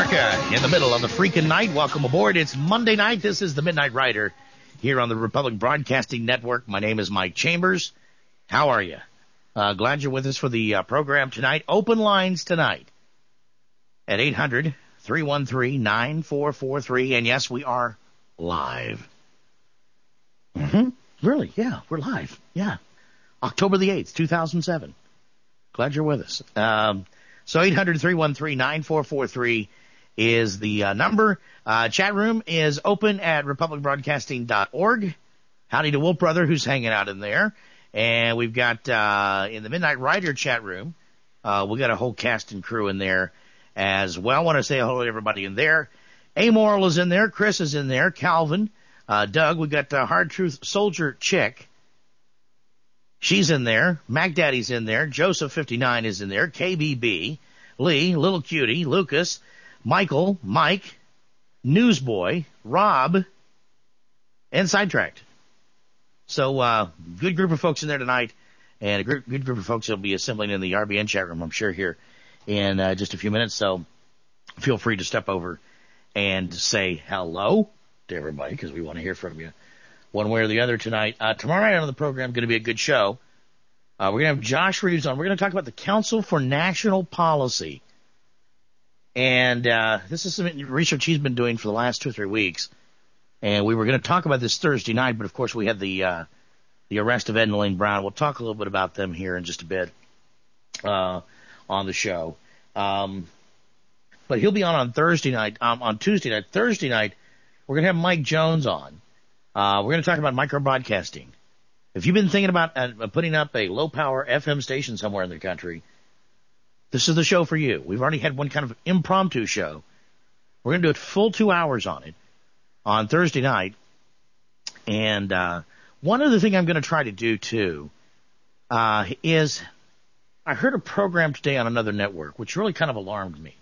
America in the middle of the freaking night. Welcome aboard. It's Monday night. This is the Midnight Rider here on the Republic Broadcasting Network. My name is Mike Chambers. How are you? Glad you're with us for the program tonight. Open lines tonight at 800-313-9443. And yes, we are live. Really? Yeah, we're live. Yeah. October the 8th, 2007. Glad you're with us. So 800-313-9443 is the number. Chat room is open at republicbroadcasting.org. Howdy to Wolf Brother, who's hanging out in there. And we've got in the Midnight Rider chat room, we got a whole cast and crew in there as well. I want to say hello to everybody in there. Amoral is in there. Chris is in there. Calvin, Doug. We got Hard Truth Soldier Chick. She's in there. Mac Daddy's in there. Joseph59 is in there. KBB, Lee, Little Cutie, Lucas, Michael, Mike, Newsboy, Rob, and Sidetracked. So, good group of folks in there tonight, and a good group of folks will be assembling in the RBN chat room, I'm sure, here in just a few minutes. So, feel free to step over and say hello to everybody, because we want to hear from you one way or the other tonight. Tomorrow night on the program, going to be a good show. We're going to have Josh Reeves on. We're going to talk about the Council for National Policy. And this is some research he's been doing for the last 2 or 3 weeks. And we were going to talk about this Thursday night, but of course we had the arrest of Ed and Elaine Brown. We'll talk a little bit about them here in just a bit on the show. But he'll be on Thursday night, on Tuesday night. Thursday night, we're going to have Mike Jones on. We're going to talk about microbroadcasting. If you've been thinking about putting up a low-power FM station somewhere in the country, this is the show for you. We've already had one kind of impromptu show. We're going to do it full 2 hours on it on Thursday night. And one other thing I'm going to try to do, too, is I heard a program today on another network, which really kind of alarmed me.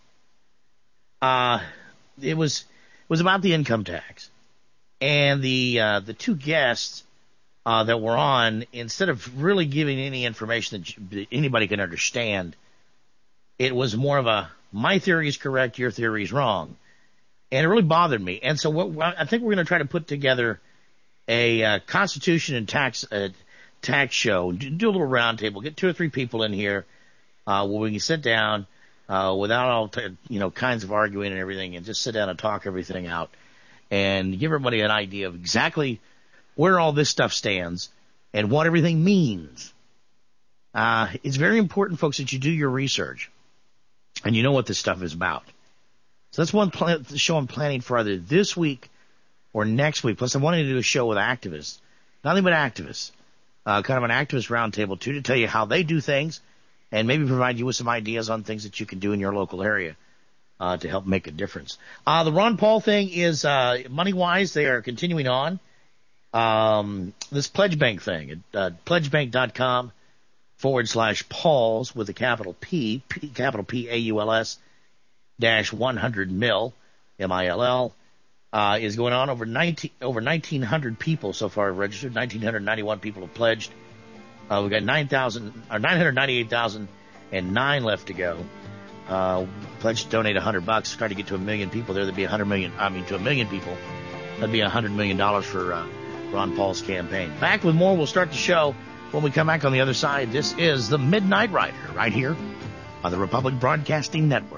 It was about the income tax. And the two guests that were on, instead of really giving any information that anybody can understand, it was more of a, my theory is correct, your theory is wrong. And it really bothered me. And so I think we're going to try to put together a Constitution and tax show, do a little round table, get 2 or 3 people in here where we can sit down without all kinds of arguing and everything, and just sit down and talk everything out. And give everybody an idea of exactly where all this stuff stands and what everything means. It's very important, folks, that you do your research and you know what this stuff is about. So that's one show I'm planning for either this week or next week. Plus, I wanted to do a show with activists, nothing but activists, kind of an activist roundtable, too, to tell you how they do things and maybe provide you with some ideas on things that you can do in your local area. To help make a difference. The Ron Paul thing is, money-wise, they are continuing on. This Pledge Bank thing at pledgebank.com/Pauls with a capital P, capital P-A-U-L-S, -100 mil, M-I-L-L, is going on. Over 1,900 people so far have registered. 1,991 people have pledged. We've got 998,009 left to go. Pledge to donate $100. Try to get to 1 million people there. There'd be 100 million. To 1 million people, that'd be $100 million for Ron Paul's campaign. Back with more. We'll start the show when we come back on the other side. This is the Midnight Rider right here on the Republic Broadcasting Network.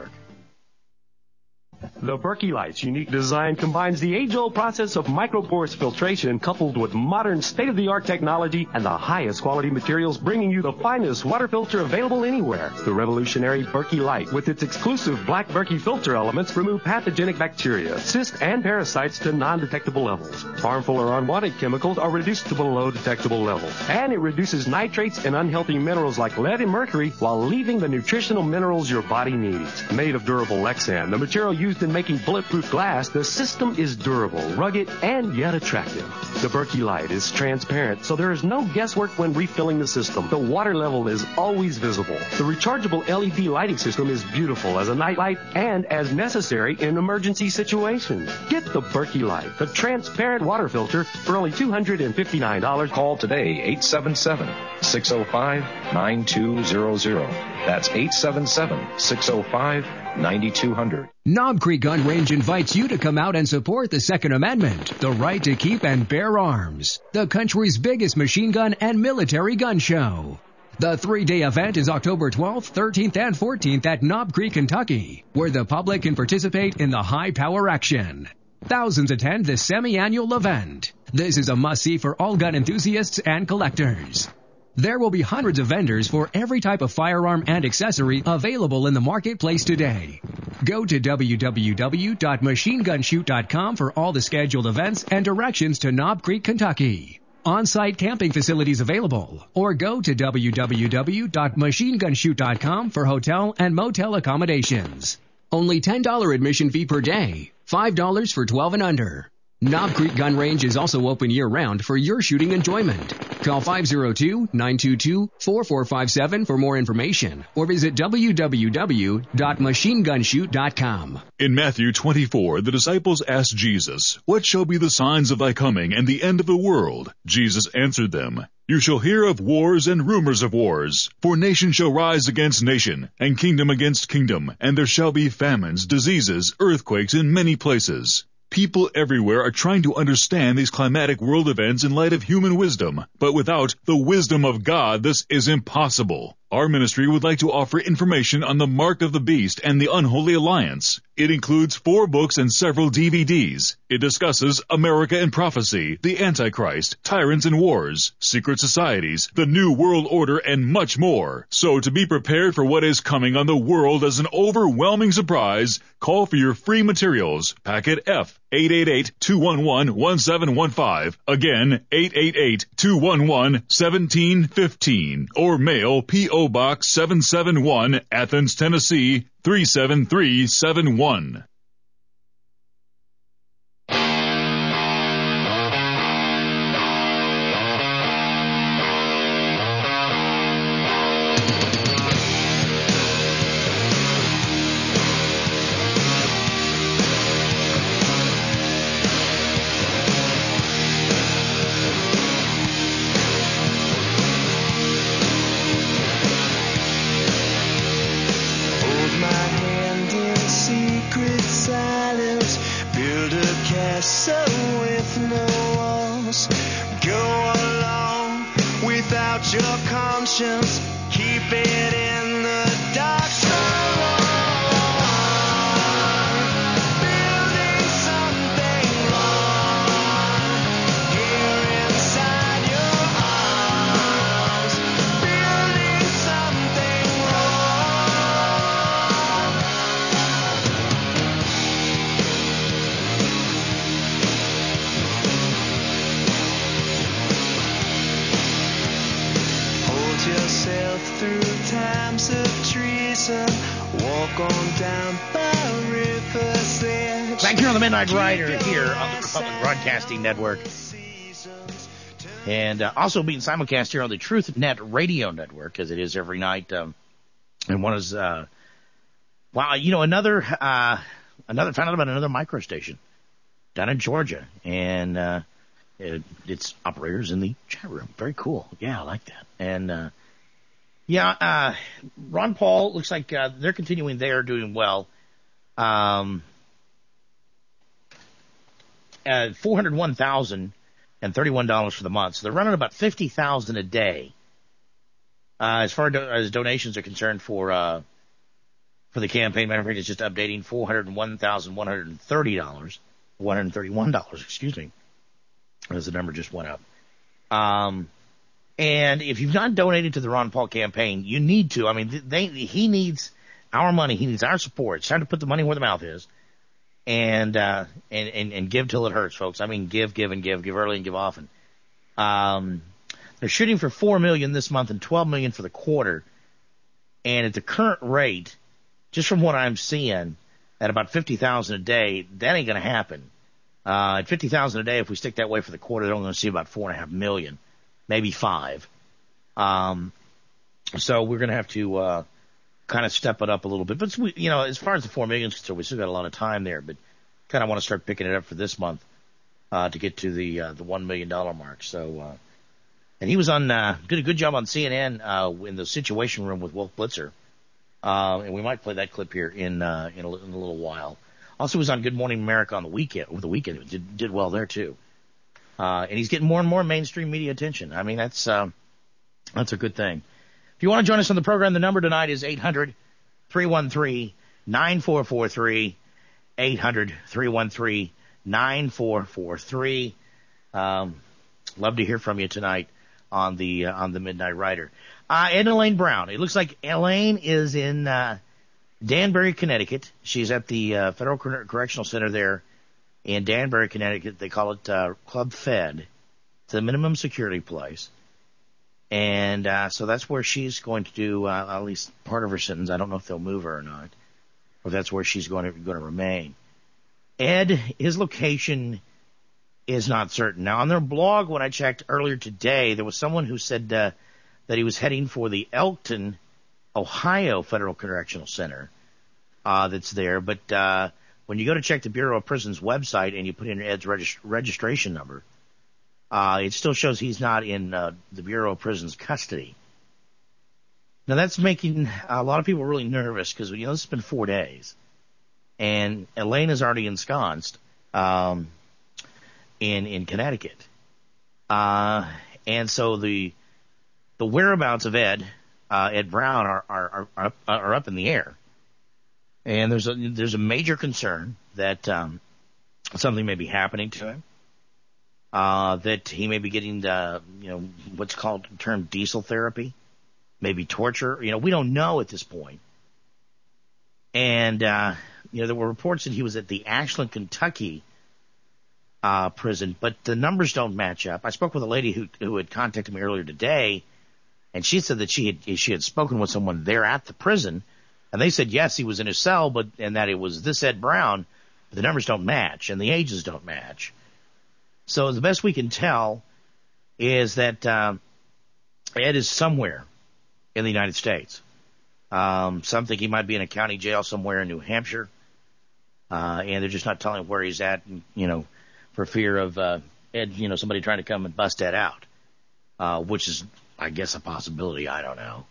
The Berkey Light's unique design combines the age-old process of microporous filtration coupled with modern state-of-the-art technology and the highest quality materials, bringing you the finest water filter available anywhere. The revolutionary Berkey Light, with its exclusive black Berkey filter elements, remove pathogenic bacteria, cysts, and parasites to non-detectable levels. Harmful or unwanted chemicals are reduced to below detectable levels. And it reduces nitrates and unhealthy minerals like lead and mercury while leaving the nutritional minerals your body needs. Made of durable Lexan, the material used in making bulletproof glass, the system is durable, rugged, and yet attractive. The Berkey Light is transparent, so there is no guesswork when refilling the system. The water level is always visible. The rechargeable LED lighting system is beautiful as a night light and as necessary in emergency situations. Get the Berkey Light, the transparent water filter, for only $259. Call today, 877-605-9200. That's 877-605-9200. Knob Creek Gun Range invites you to come out and support the Second Amendment, the right to keep and bear arms, the country's biggest machine gun and military gun show. The 3-day event is October 12th, 13th, and 14th at Knob Creek, Kentucky, where the public can participate in the high-power action. Thousands attend this semi-annual event. This is a must-see for all gun enthusiasts and collectors. There will be hundreds of vendors for every type of firearm and accessory available in the marketplace today. Go to www.machinegunshoot.com for all the scheduled events and directions to Knob Creek, Kentucky. On-site camping facilities available, or go to www.machinegunshoot.com for hotel and motel accommodations. Only $10 admission fee per day, $5 for 12 and under. Knob Creek Gun Range is also open year-round for your shooting enjoyment. Call 502-922-4457 for more information or visit www.machinegunshoot.com. In Matthew 24, the disciples asked Jesus, "What shall be the signs of thy coming and the end of the world?" Jesus answered them, "You shall hear of wars and rumors of wars. For nation shall rise against nation, and kingdom against kingdom, and there shall be famines, diseases, earthquakes in many places." People everywhere are trying to understand these climatic world events in light of human wisdom, but without the wisdom of God, this is impossible. Our ministry would like to offer information on the Mark of the Beast and the Unholy Alliance. It includes 4 books and several DVDs. It discusses America and prophecy, the Antichrist, tyrants and wars, secret societies, the New World Order, and much more. So to be prepared for what is coming on the world as an overwhelming surprise, call for your free materials. Packet F, 888-211-1715. Again, 888-211-1715. Or mail P.O. Box 771, Athens, Tennessee, 37371. Your conscience, keep it in the dark. Building something wrong here inside your arms. Building something wrong. Yourself through times of treason, walk on down by river's edge. Back here on the Midnight Rider here on the Republic Broadcasting Network. And also being simulcast here on the Truth Net Radio Network, as it is every night. And one is, wow, you know, another, found out about another micro station down in Georgia. And, it's operators in the chat room. Very cool. Yeah, I like that. And, Ron Paul looks like, they're continuing there, doing well. $401,031 for the month. So they're running about $50,000 a day. As far as donations are concerned for the campaign, matter of fact, it's just updating $131, excuse me, as the number just went up. And if you've not donated to the Ron Paul campaign, you need to. I mean, he needs our money. He needs our support. It's time to put the money where the mouth is, and give till it hurts, folks. I mean, give and give early and give often. They're shooting for $4 million this month and $12 million for the quarter. And at the current rate, just from what I'm seeing, at about $50,000 a day, that ain't going to happen. At $50,000 a day, if we stick that way for the quarter, they're only going to see about $4.5 million, maybe $5 million. So we're going to have to kind of step it up a little bit. But you know, as far as the $4 million is concerned, we still got a lot of time there. But kind of want to start picking it up for this month to get to the $1 million mark. So, and he was on did a good job on CNN in the Situation Room with Wolf Blitzer. And we might play that clip here in a little while. Also, was on Good Morning America on the weekend. Over the weekend, it did well there too. And he's getting more and more mainstream media attention. I mean, that's a good thing. If you want to join us on the program, the number tonight is 800-313-9443. 800-313-9443. Love to hear from you tonight on the Midnight Rider. Ed and Elaine Brown. It looks like Elaine is in Danbury, Connecticut. She's at the Federal Correctional Center there in Danbury, Connecticut. They call it Club Fed. It's a minimum security place. And so that's where she's going to do at least part of her sentence. I don't know if they'll move her or not, or if that's where she's going to remain. Ed, his location is not certain. Now, on their blog, when I checked earlier today, there was someone who said that he was heading for the Elkton, Ohio Federal Correctional Center that's there. But when you go to check the Bureau of Prisons website and you put in Ed's registration number, it still shows he's not in the Bureau of Prisons custody. Now, that's making a lot of people really nervous because, this has been 4 days. And Elaine is already ensconced in Connecticut. And so the whereabouts of Ed Brown are up in the air. And there's a major concern that something may be happening to him. That he may be getting what's called termed diesel therapy, maybe torture. We don't know at this point. And there were reports that he was at the Ashland, Kentucky prison, but the numbers don't match up. I spoke with a lady who had contacted me earlier today, and she said that she had spoken with someone there at the prison, and they said yes, he was in his cell, and that it was this Ed Brown, but the numbers don't match and the ages don't match. So the best we can tell is that Ed is somewhere in the United States. Some think he might be in a county jail somewhere in New Hampshire, and they're just not telling where he's at, for fear of Ed, somebody trying to come and bust Ed out, which is, I guess, a possibility. I don't know.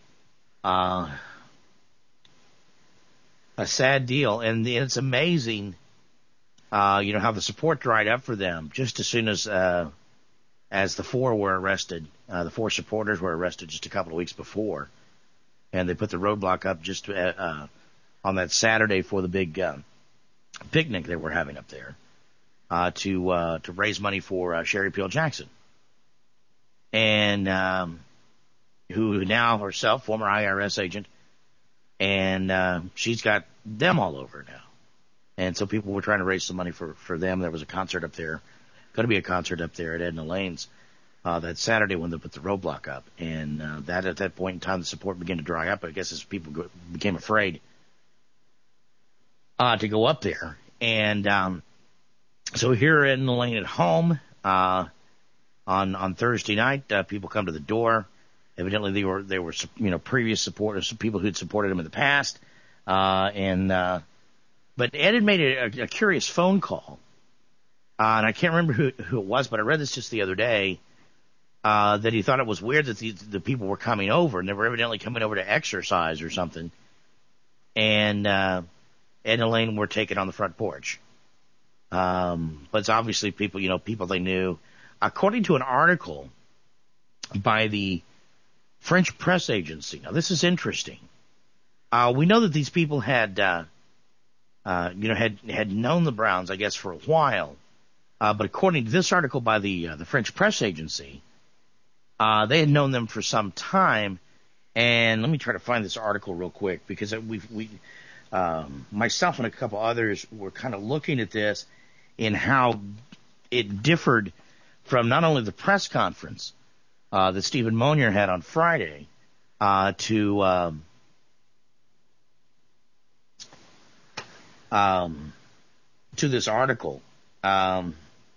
A sad deal, and it's amazing, how the support dried up for them just as soon as the four were arrested. The four supporters were arrested just a couple of weeks before, and they put the roadblock up just on that Saturday for the big picnic they were having up there to raise money for Sherry Peel Jackson, and who now herself, former IRS agent, and she's got them all over now. And so people were trying to raise some money for them. There was a concert up there, going to be a concert up there at Ed and Elaine's that Saturday when they put the roadblock up. And that at that point in time, the support began to dry up, I guess, as people became afraid to go up there. And so here Ed and Elaine at home on Thursday night, people come to the door. Evidently, they were previous supporters, people who'd supported him in the past, but Ed had made a curious phone call, and I can't remember who it was, but I read this just the other day, that he thought it was weird that the people were coming over, and they were evidently coming over to exercise or something, and Ed and Elaine were taken on the front porch. But it's obviously people they knew. According to an article by the French press agency. Now, this is interesting. We know that these people had known the Browns, I guess, for a while. But according to this article by the French press agency, they had known them for some time. And let me try to find this article real quick because myself and a couple others were kind of looking at this in how it differed from not only the press conference that Stephen Monier had on Friday to this article. And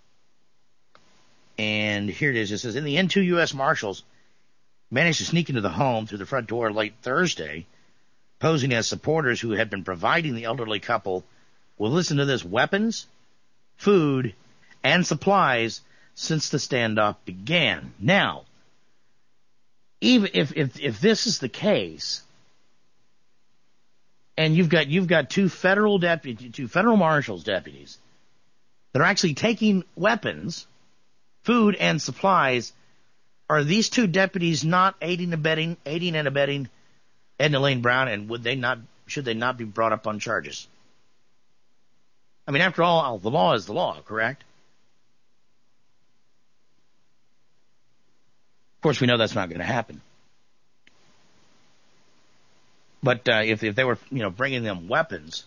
here it is. It says, in the end, 2 U.S. Marshals managed to sneak into the home through the front door late Thursday, posing as supporters who had been providing the elderly couple with, listen to this, weapons, food, and supplies since the standoff began. Now, even if this is the case, and you've got two federal marshals deputies that are actually taking weapons, food, and supplies. Are these two deputies not aiding and abetting Edna Lane Brown, and should they not be brought up on charges? I mean, after all, the law is the law, correct? Of course, we know that's not going to happen. But if they were, bringing them weapons,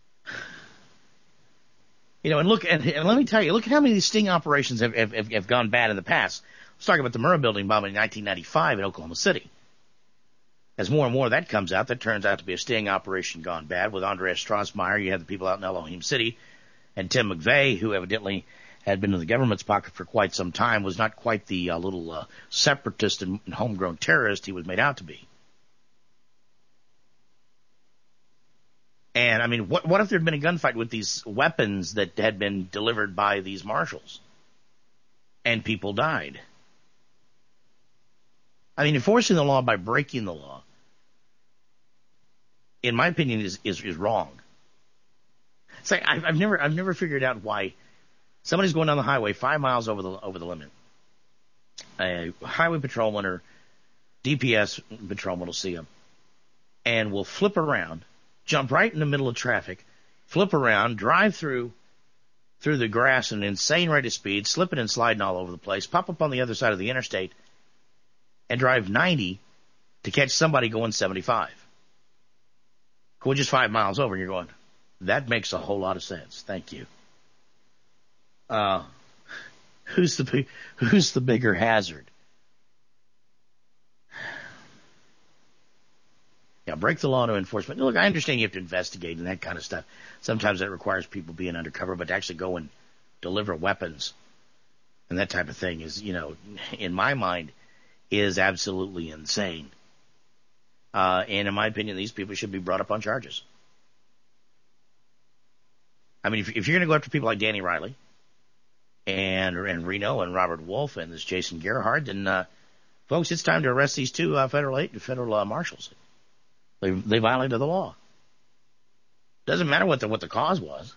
and let me tell you, look at how many of these sting operations have gone bad in the past. Let's talk about the Murrah building bombing in 1995 in Oklahoma City. As more and more of that comes out, that turns out to be a sting operation gone bad. With Andreas Strassmeyer, you had the people out in Elohim City, and Tim McVeigh, who evidently had been in the government's pocket for quite some time, was not quite the little separatist and homegrown terrorist he was made out to be. And, I mean, what if there had been a gunfight with these weapons that had been delivered by these marshals and people died? I mean, enforcing the law by breaking the law, in my opinion, is wrong. It's like I've never figured out why somebody's going down the highway 5 miles over the limit. A highway patrolman or DPS patrolman will see them and will flip around, jump right in the middle of traffic, flip around, drive through the grass at an insane rate of speed, slipping and sliding all over the place, pop up on the other side of the interstate, and drive 90 to catch somebody going 75. Go just 5 miles over, and you're going, that makes a whole lot of sense. Thank you. Who's the bigger hazard? Yeah, break the law to enforcement. Look, I understand you have to investigate and that kind of stuff. Sometimes that requires people being undercover, but to actually go and deliver weapons and that type of thing is, in my mind, is absolutely insane. And in my opinion, these people should be brought up on charges. I mean, if you're going to go after people like Danny Riley and Reno and Robert Wolf and this Jason Gerhardt, then folks, it's time to arrest these two federal marshals. They violated the law. Doesn't matter what the cause was.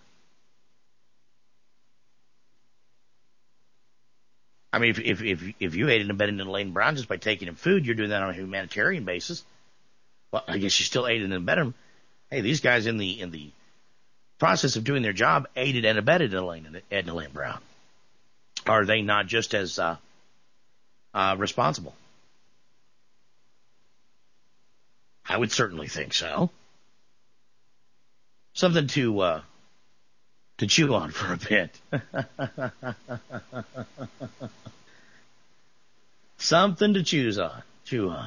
I mean, if you aided and abetted Lane Brown just by taking him food, you're doing that on a humanitarian basis. Well, I guess you still aided and abetted him. Hey, these guys in the process of doing their job aided and abetted Edna Lane Brown. Are they not just as responsible? I would certainly think so. Something to chew on for a bit. Something to chew on.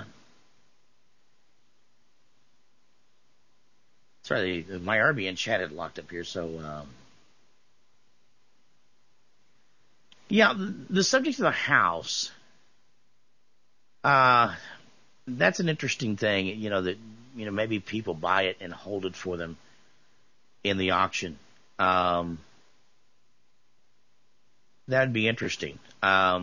Sorry, my RBN chat had locked up here, so yeah, the subject of the house. That's an interesting thing, that maybe people buy it and hold it for them in the auction. That'd be interesting. I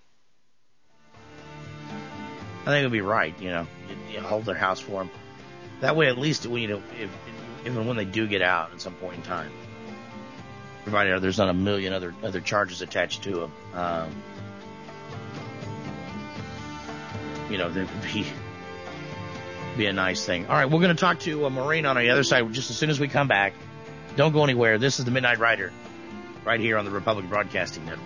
think it'd be right, you hold their house for them. That way, at least, if and when they do get out at some point in time, provided there's not a million other charges attached to them, that would be a nice thing. All right, we're going to talk to Maureen on the other side just as soon as we come back. Don't go anywhere. This is the Midnight Rider right here on the Republic Broadcasting Network.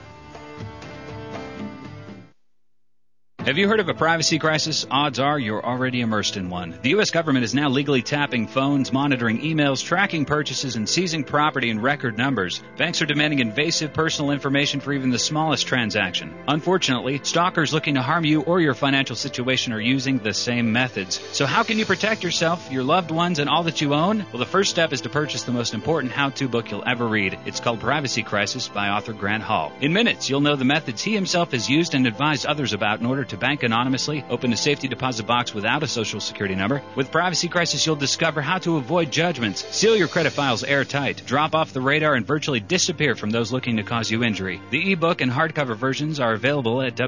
Have you heard of a privacy crisis? Odds are you're already immersed in one. The U.S. government is now legally tapping phones, monitoring emails, tracking purchases, and seizing property in record numbers. Banks are demanding invasive personal information for even the smallest transaction. Unfortunately, stalkers looking to harm you or your financial situation are using the same methods. So how can you protect yourself, your loved ones, and all that you own? Well, the first step is to purchase the most important how-to book you'll ever read. It's called Privacy Crisis by author Grant Hall. In minutes, you'll know the methods he himself has used and advised others about in order to bank anonymously, open a safety deposit box without a social security number. With Privacy Crisis, you'll discover how to avoid judgments, seal your credit files airtight, drop off the radar, and virtually disappear from those looking to cause you injury. The ebook and hardcover versions are available at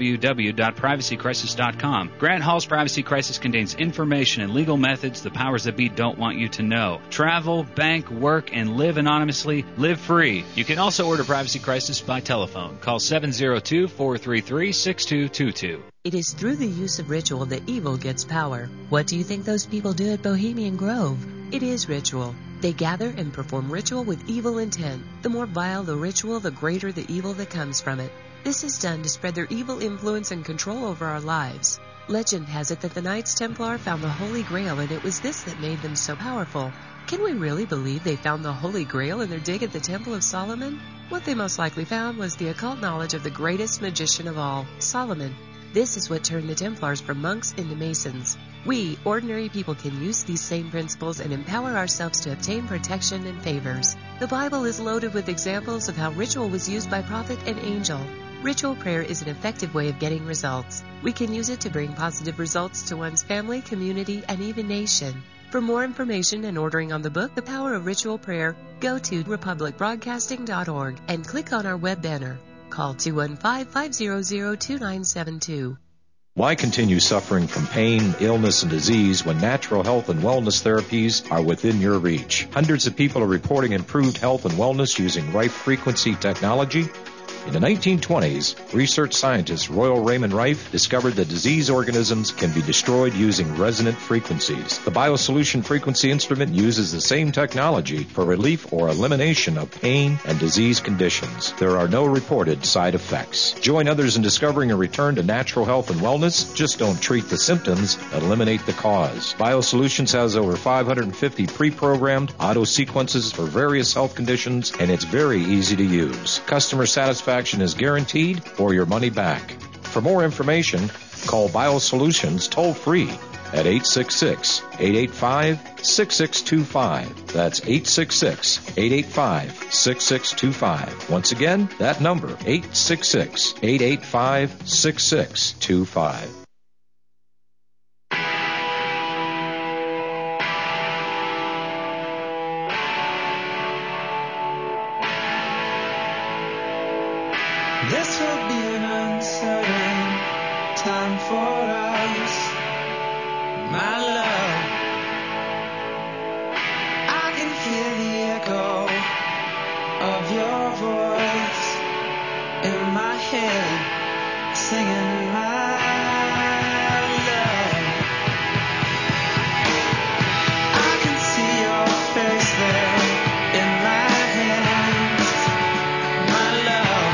www.privacycrisis.com. Grant Hall's Privacy Crisis contains information and legal methods the powers that be don't want you to know. Travel, bank, work, and live anonymously. Live free. You can also order Privacy Crisis by telephone. Call 702-433-6222. It is through the use of ritual that evil gets power. What do you think those people do at Bohemian Grove? It is ritual. They gather and perform ritual with evil intent. The more vile the ritual, the greater the evil that comes from it. This is done to spread their evil influence and control over our lives. Legend has it that the Knights Templar found the Holy Grail, and it was this that made them so powerful. Can we really believe they found the Holy Grail in their dig at the Temple of Solomon? What they most likely found was the occult knowledge of the greatest magician of all, Solomon. This is what turned the Templars from monks into Masons. We, ordinary people, can use these same principles and empower ourselves to obtain protection and favors. The Bible is loaded with examples of how ritual was used by prophet and angel. Ritual prayer is an effective way of getting results. We can use it to bring positive results to one's family, community, and even nation. For more information and ordering on the book, The Power of Ritual Prayer, go to republicbroadcasting.org and click on our web banner. Call 215-500-2972. Why continue suffering from pain, illness, and disease when natural health and wellness therapies are within your reach? Hundreds of people are reporting improved health and wellness using Rife frequency technology. In the 1920s, research scientist Royal Raymond Rife discovered that disease organisms can be destroyed using resonant frequencies. The BioSolution frequency instrument uses the same technology for relief or elimination of pain and disease conditions. There are no reported side effects. Join others in discovering a return to natural health and wellness. Just don't treat the symptoms, eliminate the cause. BioSolutions has over 550 pre-programmed auto sequences for various health conditions, and it's very easy to use. Customer satisfaction is guaranteed or your money back. For more information, call BioSolutions toll-free at 866-885-6625. That's 866-885-6625. Once again, that number, 866-885-6625. This will be an uncertain time for us, my love. I can hear the echo of your voice in my head, singing my love. I can see your face there in my hands, my love.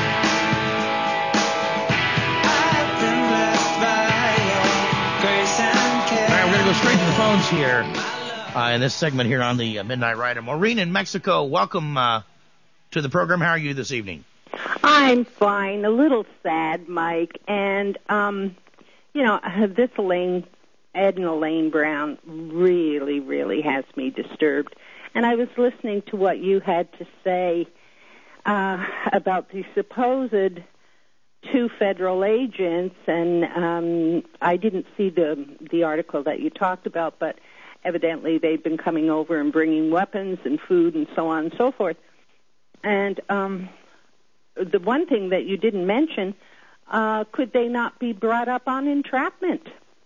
Go straight to the phones here in this segment here on the Midnight Rider. Maureen in Mexico, welcome to the program. How are you this evening? I'm fine. A little sad, Mike. And, this Edna Lane Brown really, really has me disturbed. And I was listening to what you had to say about the supposed 2 federal agents, and I didn't see the article that you talked about, but evidently they've been coming over and bringing weapons and food and so on and so forth. And the one thing that you didn't mention, could they not be brought up on entrapment?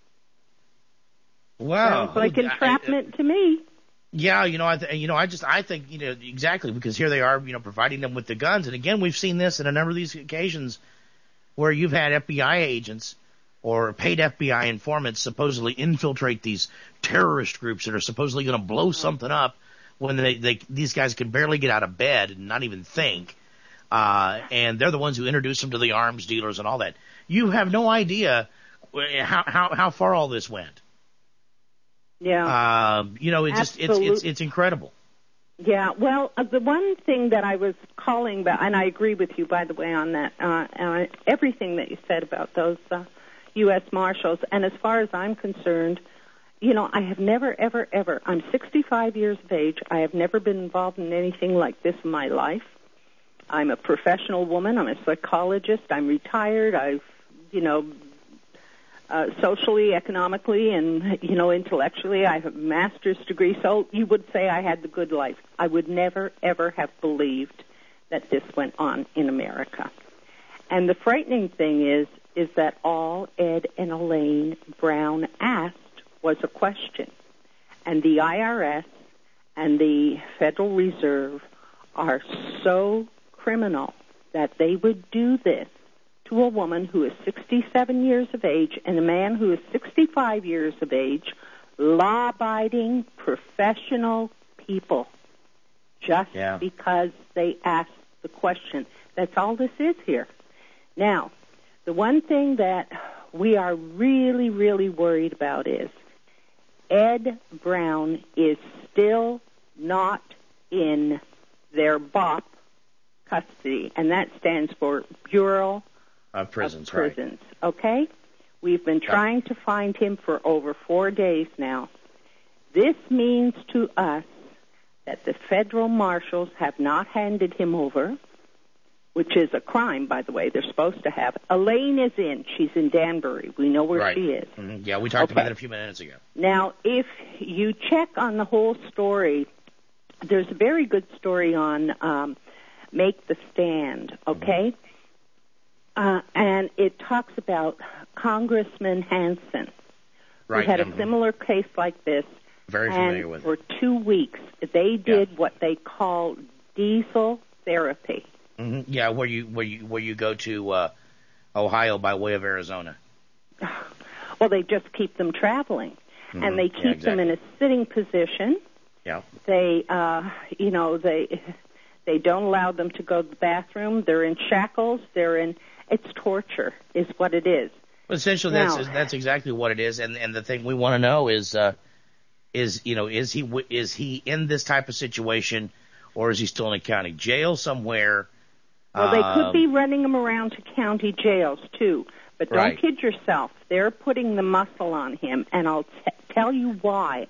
Wow, sounds like entrapment to me. Yeah, I think exactly, because here they are, providing them with the guns, and again, we've seen this in a number of these occasions where you've had FBI agents or paid FBI informants supposedly infiltrate these terrorist groups that are supposedly going to blow something up when these guys can barely get out of bed and not even think. And they're the ones who introduce them to the arms dealers and all that. You have no idea how far all this went. Yeah. It's incredible. Yeah, well, the one thing that I was calling about, and I agree with you, by the way, on that, everything that you said about those U.S. Marshals, and as far as I'm concerned, I have never, ever, ever, I'm 65 years of age, I have never been involved in anything like this in my life. I'm a professional woman, I'm a psychologist, I'm retired, I've, socially, economically, and, intellectually. I have a master's degree, so you would say I had the good life. I would never, ever have believed that this went on in America. And the frightening thing is that all Ed and Elaine Brown asked was a question. And the IRS and the Federal Reserve are so criminal that they would do this to a woman who is 67 years of age and a man who is 65 years of age, law-abiding, professional people, just because they asked the question. That's all this is here. Now, the one thing that we are really, really worried about is Ed Brown is still not in their BOP custody, and that stands for Bureau of Prisons. Right. Okay? We've been trying to find him for over 4 days now. This means to us that the federal marshals have not handed him over, which is a crime, by the way. They're supposed to have. Elaine is in. She's in Danbury. We know where she is. Mm-hmm. Yeah, we talked about it a few minutes ago. Now, if you check on the whole story, there's a very good story on Make the Stand, okay? And it talks about Congressman Hansen, who had a similar case like this. Very familiar with it. For 2 weeks, they did what they call diesel therapy. Mm-hmm. Yeah, where you go to Ohio by way of Arizona. Well, they just keep them traveling, and they keep them in a sitting position. Yeah. They, they don't allow them to go to the bathroom. They're in shackles. It's torture, is what it is. Well, essentially, that's exactly what it is. And the thing we want to know is he in this type of situation, or is he still in a county jail somewhere? Well, they could be running him around to county jails, too. But don't kid yourself. They're putting the muscle on him, and I'll tell you why.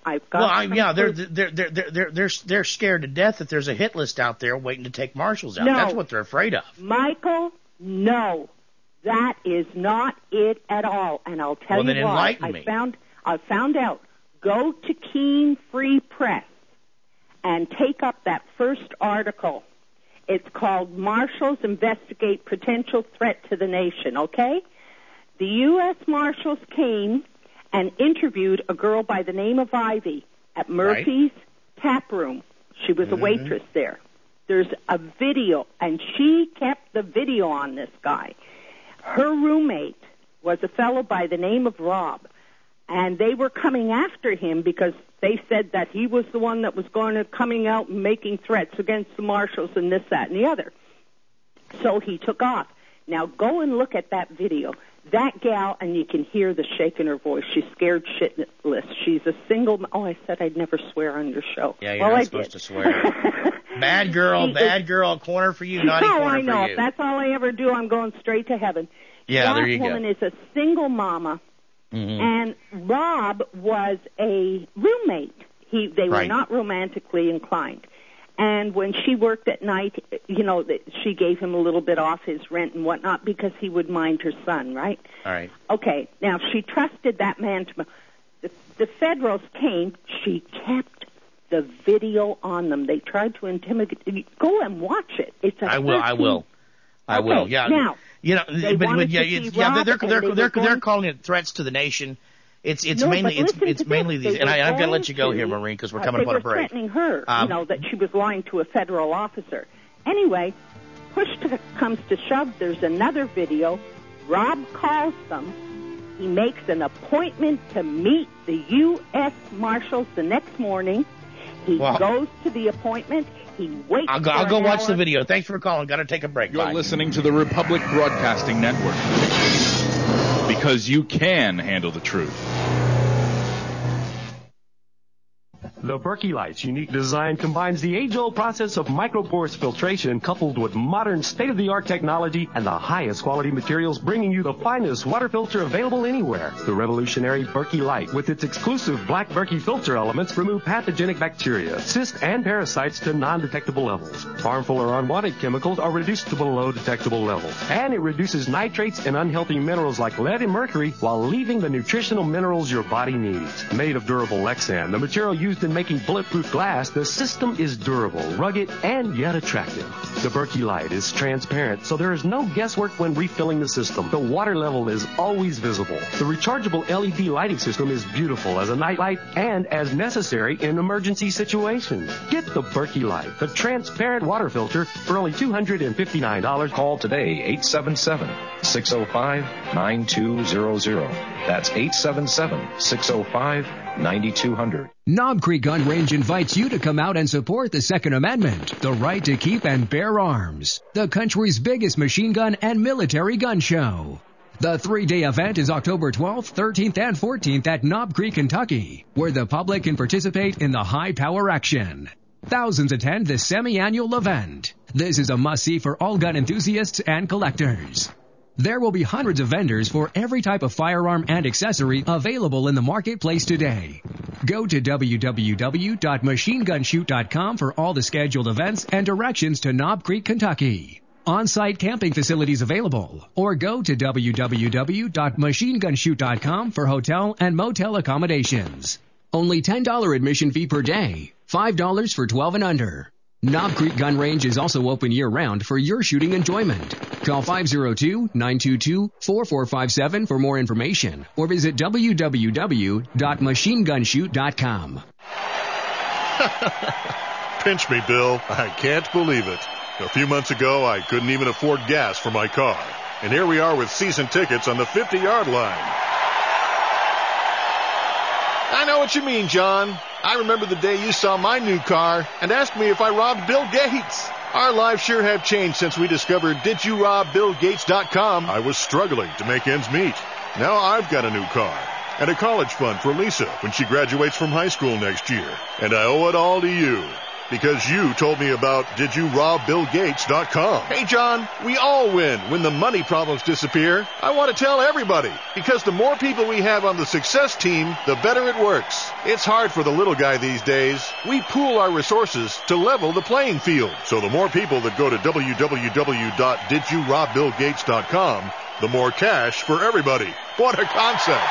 They're scared to death that there's a hit list out there waiting to take marshals out. No. That's what they're afraid of. Michael, no. That is not it at all, and I'll tell you why. Well, then enlighten me. I found out. Go to Keene Free Press and take up that first article. It's called Marshals Investigate Potential Threat to the Nation, okay? The U.S. Marshals came and interviewed a girl by the name of Ivy at Murphy's Tap Room. She was a waitress there. There's a video, and she kept the video on this guy. Her roommate was a fellow by the name of Rob, and they were coming after him because they said that he was the one that was coming out and making threats against the marshals and this, that, and the other. So he took off. Now go and look at that video. That gal, and you can hear the shake in her voice. She's scared shitless. She's a single. Oh, I said I'd never swear on your show. Yeah, you're not supposed to swear. Bad girl, corner for you, naughty corner for you. No, I know. If that's all I ever do, I'm going straight to heaven. Yeah, there you go. That woman is a single mama, and Rob was a roommate. They were not romantically inclined. And when she worked at night, she gave him a little bit off his rent and whatnot because he would mind her son, right? All right. Okay, now she trusted that man to... The Federals came, she kept the video on them. They tried to intimidate... Go and watch it. I will. Yeah. Now, they're calling it threats to the nation. It's mainly these, and I've got to let you go here, Maureen, because we're coming up on a break. They were threatening her, that she was lying to a federal officer. Anyway, push comes to shove. There's another video. Rob calls them. He makes an appointment to meet the U.S. Marshals the next morning. He goes to the appointment. He waits. I'll go watch the video. Thanks for calling. Got to take a break. You're listening to the Republic Broadcasting Network. Because you can handle the truth. The Berkey Light's unique design combines the age-old process of microporous filtration coupled with modern state-of-the-art technology and the highest quality materials, bringing you the finest water filter available anywhere. The revolutionary Berkey Light, with its exclusive black Berkey filter elements, remove pathogenic bacteria, cysts, and parasites to non-detectable levels. Harmful or unwanted chemicals are reduced to below detectable levels. And it reduces nitrates and unhealthy minerals like lead and mercury while leaving the nutritional minerals your body needs. Made of durable Lexan, the material used in making bulletproof glass, the system is durable, rugged, and yet attractive. The Berkey Light is transparent, so there is no guesswork when refilling the system. The water level is always visible. The rechargeable LED lighting system is beautiful as a night light and as necessary in emergency situations. Get the Berkey Light, the transparent water filter, for only $259. Call today, 877-605-9200. That's 877-605-9200. Knob Creek Gun Range invites you to come out and support the Second Amendment, the right to keep and bear arms, the country's biggest machine gun and military gun show. The 3-day event is October 12th, 13th, and 14th at Knob Creek, Kentucky, where the public can participate in the high-power action. Thousands attend this semi-annual event. This is a must-see for all gun enthusiasts and collectors. There will be hundreds of vendors for every type of firearm and accessory available in the marketplace today. Go to www.machinegunshoot.com for all the scheduled events and directions to Knob Creek, Kentucky. On-site camping facilities available, or go to www.machinegunshoot.com for hotel and motel accommodations. Only $10 admission fee per day, $5 for 12 and under. Knob Creek Gun Range is also open year-round for your shooting enjoyment. Call 502-922-4457 for more information, or visit www.machinegunshoot.com. Pinch me, Bill. I can't believe it. A few months ago, I couldn't even afford gas for my car. And here we are with season tickets on the 50-yard line. I know what you mean, John. I remember the day you saw my new car and asked me if I robbed Bill Gates. Our lives sure have changed since we discovered DidYouRobBillGates.com. I was struggling to make ends meet. Now I've got a new car and a college fund for Lisa when she graduates from high school next year. And I owe it all to you, because you told me about DidYouRobBillGates.com. Hey, John, we all win when the money problems disappear. I want to tell everybody, because the more people we have on the success team, the better it works. It's hard for the little guy these days. We pool our resources to level the playing field. So the more people that go to www.DidYouRobBillGates.com, the more cash for everybody. What a concept.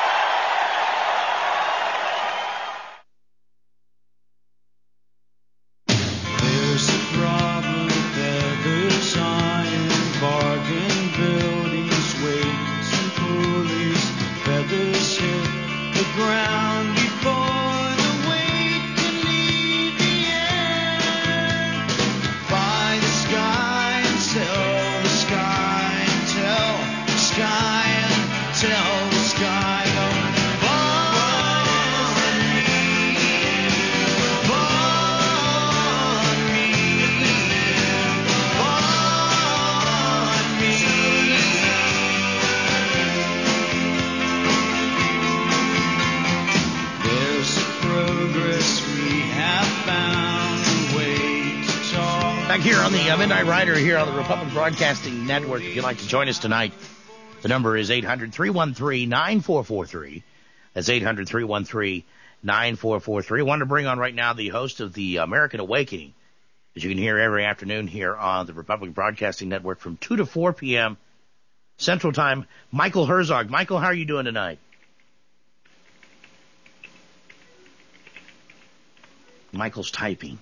Here on the Midnight Rider here on the Republic Broadcasting Network. If you'd like to join us tonight, the number is 800-313-9443. That's 800-313-9443. I want to bring on right now the host of the American Awakening, as you can hear every afternoon here on the Republic Broadcasting Network from 2 to 4 p.m. Central Time, Michael Herzog. Michael, how are you doing tonight? Michael's typing.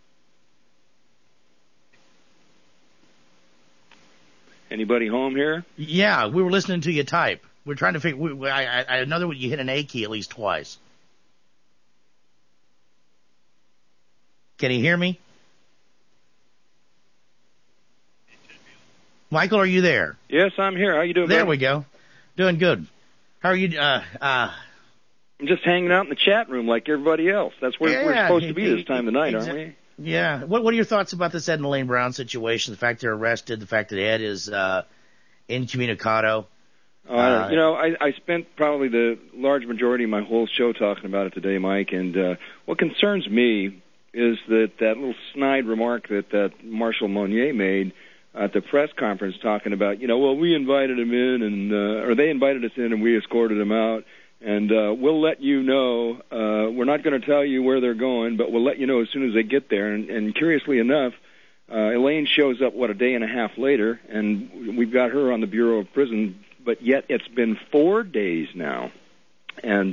Anybody home here? Yeah, we were listening to you type. We're trying to figure. I know that you hit an A key at least twice. Can you hear me? Michael, are you there? Yes, I'm here. How you doing? There we go. Doing good. How are you? I'm just hanging out in the chat room like everybody else. That's where we're supposed to be this time of night, aren't we? Yeah. What are your thoughts about this Ed and Elaine Brown situation? The fact they're arrested, the fact that Ed is incommunicado. I spent probably the large majority of my whole show talking about it today, Mike, and what concerns me is that little snide remark that Marshal Monnier made at the press conference talking about, we invited him in, and or they invited us in and we escorted him out, and we'll let you know. We're not going to tell you where they're going, but we'll let you know as soon as they get there. And curiously enough, Elaine shows up, a day and a half later, and we've got her on the Bureau of Prison, but yet it's been 4 days now, and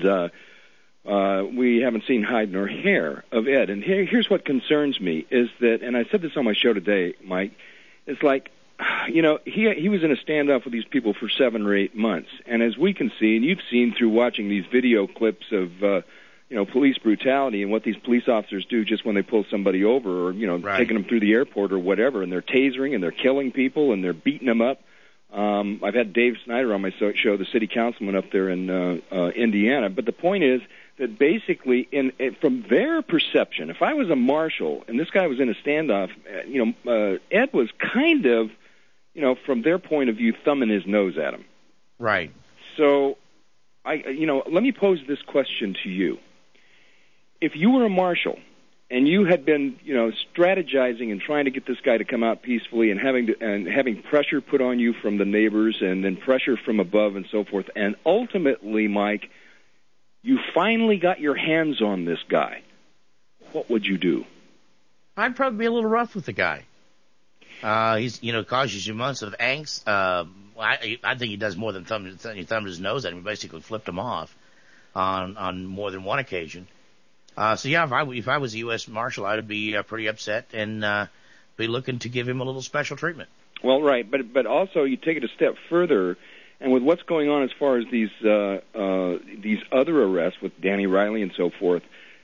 we haven't seen hide nor hair of Ed. And here's what concerns me is that, and I said this on my show today, Mike, it's like, he was in a standoff with these people for 7 or 8 months, and as we can see, and you've seen through watching these video clips of police brutality and what these police officers do just when they pull somebody over or, taking them through the airport or whatever, and they're tasering and they're killing people and they're beating them up. I've had Dave Snyder on my show, the city councilman up there in Indiana. But the point is that basically, from their perception, if I was a marshal and this guy was in a standoff, Ed was kind of, from their point of view, thumbing his nose at him. Right. So, let me pose this question to you. If you were a marshal and you had been, strategizing and trying to get this guy to come out peacefully and having pressure put on you from the neighbors and then pressure from above and so forth, and ultimately, Mike, you finally got your hands on this guy, what would you do? I'd probably be a little rough with the guy. He's, causes you months of angst. I think he does more than thumb his nose at him. He basically flipped him off on more than one occasion. If I was a U.S. Marshal, I would be pretty upset and be looking to give him a little special treatment. Well, right, but also you take it a step further, and with what's going on as far as these other arrests with Danny Riley and so forth,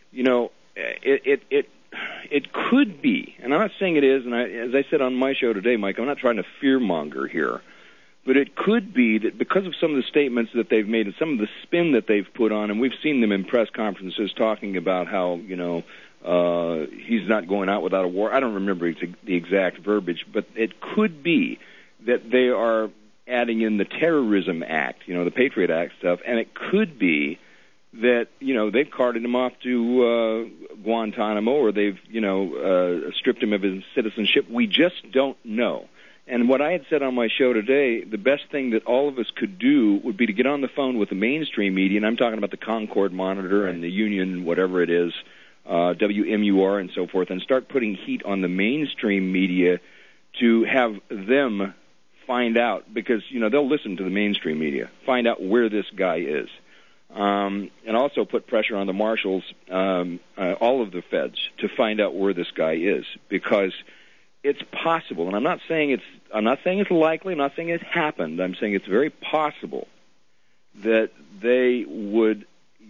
it could be, and I'm not saying it is, and as I said on my show today, Mike, I'm not trying to fearmonger here. But it could be that because of some of the statements that they've made and some of the spin that they've put on, and we've seen them in press conferences talking about how, he's not going out without a war. I don't remember the exact verbiage, but it could be that they are adding in the Terrorism Act, the Patriot Act stuff, and it could be that, they've carted him off to Guantanamo or they've, stripped him of his citizenship. We just don't know. And what I had said on my show today, the best thing that all of us could do would be to get on the phone with the mainstream media, and I'm talking about the Concord Monitor and the Union, whatever it is, WMUR and so forth, and start putting heat on the mainstream media to have them find out, because, they'll listen to the mainstream media, find out where this guy is. And also put pressure on the marshals, all of the feds, to find out where this guy is, because it's possible, and I'm not saying it's likely, I'm not saying it happened, I'm saying it's very possible that they would,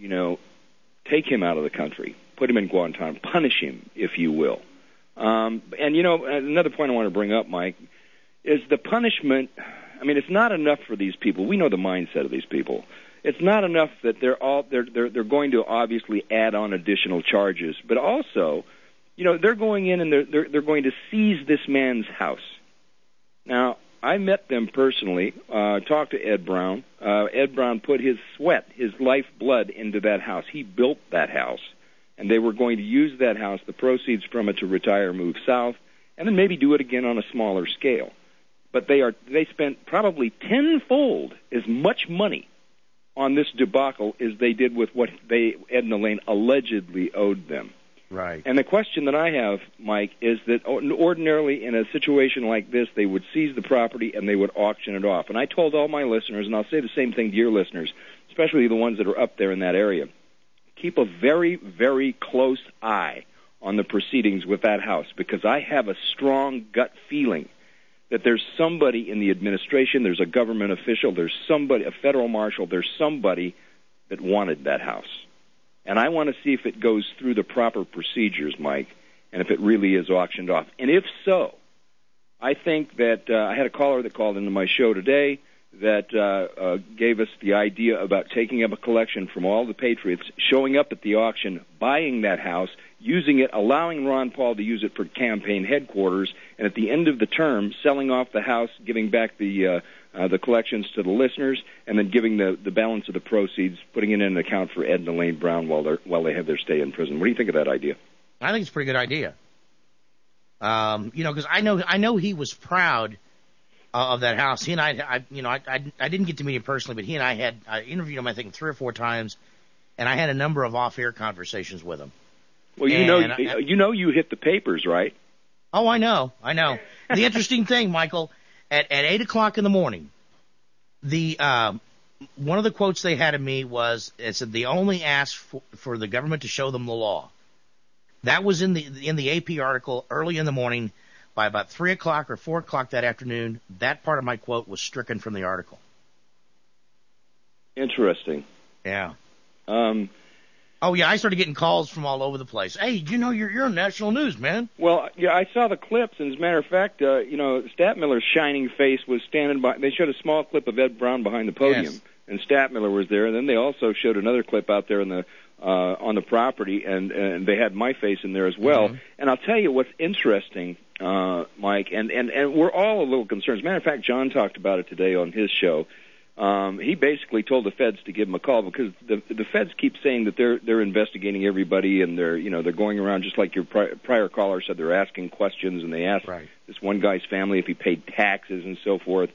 take him out of the country, put him in Guantanamo, punish him, if you will. And, another point I want to bring up, Mike, is the punishment. I mean, it's not enough for these people. We know the mindset of these people. It's not enough that they're going to obviously add on additional charges, but also, they're going in and they're going to seize this man's house. Now, I met them personally, talked to Ed Brown. Ed Brown put his sweat, his lifeblood into that house. He built that house, and they were going to use that house, the proceeds from it, to retire, move south, and then maybe do it again on a smaller scale. But they spent probably tenfold as much money on this debacle as they did with what Ed and Elaine allegedly owed them. Right. And the question that I have, Mike, is that ordinarily in a situation like this, they would seize the property and they would auction it off. And I told all my listeners, and I'll say the same thing to your listeners, especially the ones that are up there in that area, keep a very, very close eye on the proceedings with that house, because I have a strong gut feeling that there's somebody in the administration, there's a government official, there's somebody, a federal marshal, there's somebody that wanted that house. And I want to see if it goes through the proper procedures, Mike, and if it really is auctioned off. And if so, I think that I had a caller that called into my show today that gave us the idea about taking up a collection from all the patriots, showing up at the auction, buying that house, using it, allowing Ron Paul to use it for campaign headquarters, and at the end of the term, selling off the house, giving back the collections to the listeners, and then giving the balance of the proceeds, putting it in an account for Ed and Elaine Brown while they have their stay in prison. What do you think of that idea? I think it's a pretty good idea. Because I know he was proud of that house. He and I didn't get to meet him personally, but he and I interviewed him, I think, 3 or 4 times, and I had a number of off-air conversations with him. Well, you hit the papers, right? Oh, I know. The interesting thing, Michael, at 8 o'clock in the morning, one of the quotes they had of me was, it said, they only asked for the government to show them the law. That was in the AP article early in the morning. By about 3 o'clock or 4 o'clock that afternoon, that part of my quote was stricken from the article. Interesting. Yeah. I started getting calls from all over the place. Hey, you're on national news, man. Well, yeah, I saw the clips, and as a matter of fact, Stadtmiller's shining face was standing by. They showed a small clip of Ed Brown behind the podium, and Stadtmiller was there. And then they also showed another clip out there on the property, and they had my face in there as well. Mm-hmm. And I'll tell you what's interesting, Mike, and we're all a little concerned. As a matter of fact, John talked about it today on his show. He basically told the feds to give him a call because the feds keep saying that they're investigating everybody, and they're going around just like your prior caller said. They're asking questions, and they asked this one guy's family if he paid taxes and so forth.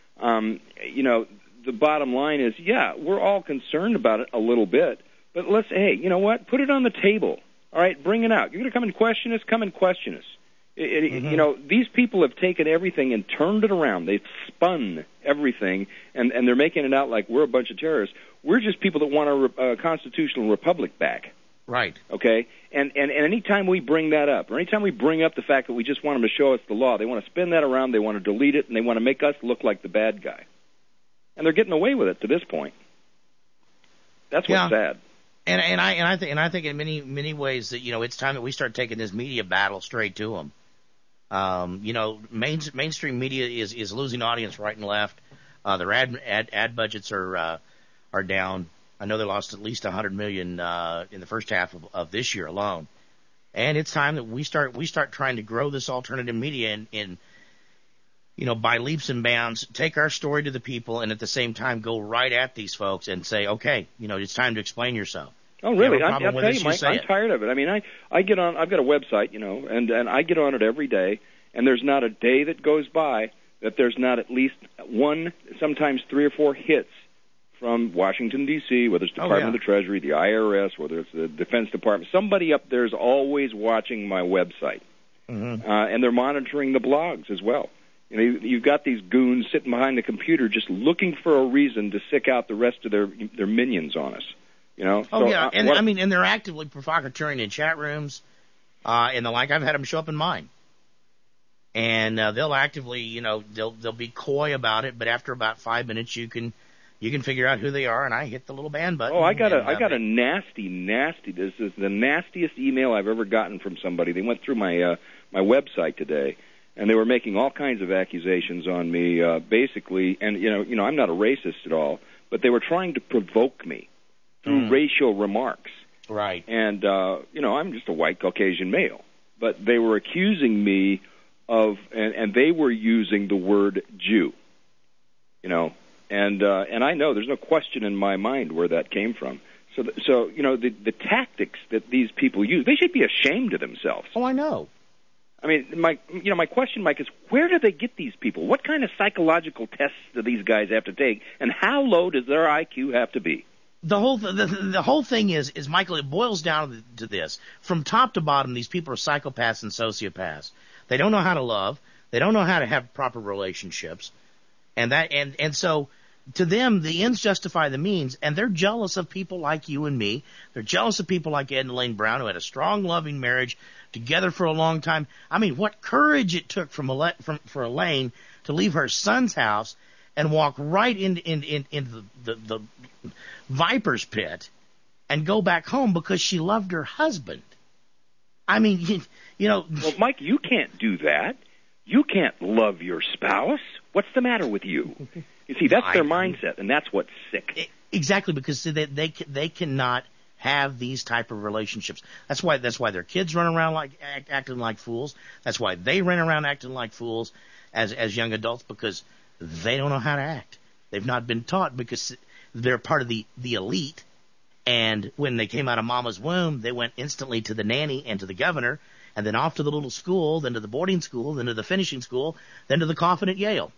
The bottom line is, we're all concerned about it a little bit, but you know what? Put it on the table. All right, bring it out. You're going to come and question us? Come and question us. These people have taken everything and turned it around. They've spun everything, and they're making it out like we're a bunch of terrorists. We're just people that want a constitutional republic back. Right. Okay? And any time we bring that up, or any time we bring up the fact that we just want them to show us the law, they want to spin that around, they want to delete it, and they want to make us look like the bad guy. And they're getting away with it to this point. That's what's sad. And I think in many ways that it's time that we start taking this media battle straight to them. Mainstream media is losing audience right and left. Their ad budgets are down. I know they lost at least $100 million in the first half of this year alone. And it's time that we start trying to grow this alternative media and by leaps and bounds, take our story to the people, and at the same time go right at these folks and say, okay, it's time to explain yourself. Oh, really? I'll tell you, Mike, I'm tired of it. I mean, I get on, I've got a website, and I get on it every day, and there's not a day that goes by that there's not at least one, sometimes 3 or 4 hits from Washington, D.C., whether it's Department of the Treasury, the IRS, whether it's the Defense Department. Somebody up there is always watching my website, and they're monitoring the blogs as well. You've got these goons sitting behind the computer just looking for a reason to sick out the rest of their minions on us. And they're actively provocateur in chat rooms, and the like. I've had them show up in mine, and they'll actively, they'll be coy about it, but after about 5 minutes, you can figure out who they are, and I hit the little ban button. Oh, I got a nasty. This is the nastiest email I've ever gotten from somebody. They went through my website today, and they were making all kinds of accusations on me, basically. And I'm not a racist at all, but they were trying to provoke me through racial remarks. Right. And, I'm just a white Caucasian male. But they were accusing me of, and they were using the word Jew. And I know there's no question in my mind where that came from. So the tactics that these people use, they should be ashamed of themselves. Oh, I know. I mean, my question, Mike, is where do they get these people? What kind of psychological tests do these guys have to take, and how low does their IQ have to be? The whole thing is, Michael, it boils down to this. From top to bottom, these people are psychopaths and sociopaths. They don't know how to love. They don't know how to have proper relationships. And so to them, the ends justify the means, and they're jealous of people like you and me. They're jealous of people like Ed and Elaine Brown, who had a strong, loving marriage together for a long time. I mean, what courage it took for Elaine to leave her son's house and walk right into the viper's pit and go back home because she loved her husband. I mean, Well, Mike, you can't do that. You can't love your spouse. What's the matter with you? You see, that's their mindset, and that's what's sick. Exactly, because they cannot have these type of relationships. That's why their kids run around acting like fools. That's why they run around acting like fools as young adults, because they don't know how to act. They've not been taught, because they're part of the elite. And when they came out of mama's womb, they went instantly to the nanny and to the governor, and then off to the little school, then to the boarding school, then to the finishing school, then to the coffin at Yale.